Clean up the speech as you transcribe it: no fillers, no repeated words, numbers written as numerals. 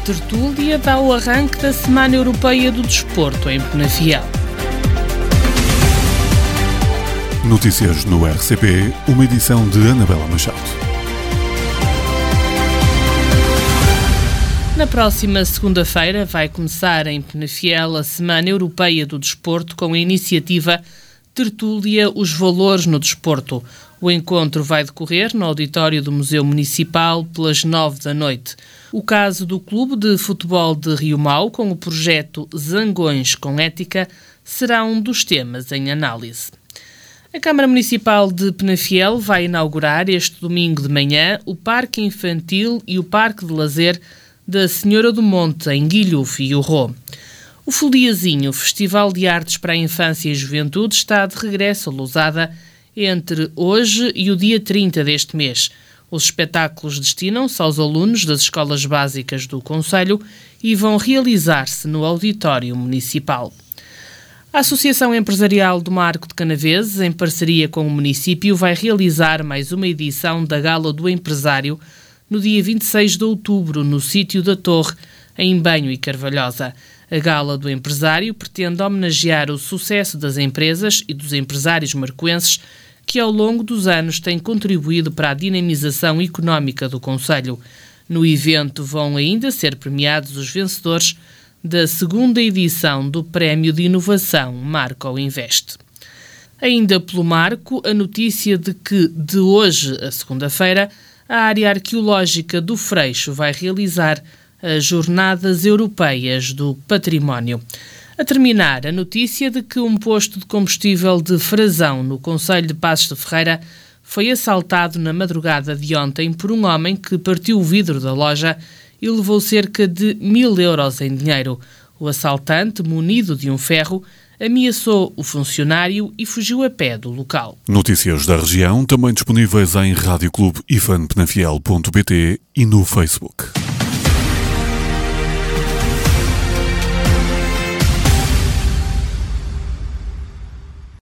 tertúlia dá o arranque da Semana Europeia do Desporto em Penafiel. Notícias no RCP, uma edição de Anabela Machado. Na próxima segunda-feira vai começar em Penafiel a Semana Europeia do Desporto com a iniciativa Tertúlia Os Valores no Desporto. O encontro vai decorrer no auditório do Museu Municipal pelas 21h. O caso do Clube de Futebol de Rio Mau, com o projeto Zangões com Ética, será um dos temas em análise. A Câmara Municipal de Penafiel vai inaugurar este domingo de manhã o Parque Infantil e o Parque de Lazer da Senhora do Monte, em Guilhufo e Urró. O Foliazinho, Festival de Artes para a Infância e Juventude, está de regresso a Lousada entre hoje e o dia 30 deste mês. Os espetáculos destinam-se aos alunos das escolas básicas do concelho e vão realizar-se no auditório municipal. A Associação Empresarial do Marco de Canaveses, em parceria com o município, vai realizar mais uma edição da Gala do Empresário no dia 26 de outubro, no sítio da Torre, em Banho e Carvalhosa. A Gala do Empresário pretende homenagear o sucesso das empresas e dos empresários marcoenses que ao longo dos anos têm contribuído para a dinamização económica do concelho. No evento vão ainda ser premiados os vencedores da segunda edição do Prémio de Inovação Marco Invest. Ainda pelo Marco, a notícia de que, de hoje a segunda-feira, a área arqueológica do Freixo vai realizar as Jornadas Europeias do Património. A terminar, a notícia de que um posto de combustível de Frazão, no concelho de Passos de Ferreira, foi assaltado na madrugada de ontem por um homem que partiu o vidro da loja e levou cerca de 1.000 euros em dinheiro. O assaltante, munido de um ferro, ameaçou o funcionário e fugiu a pé do local. Notícias da região, também disponíveis em radioclubeifanpenafiel.pt e no Facebook.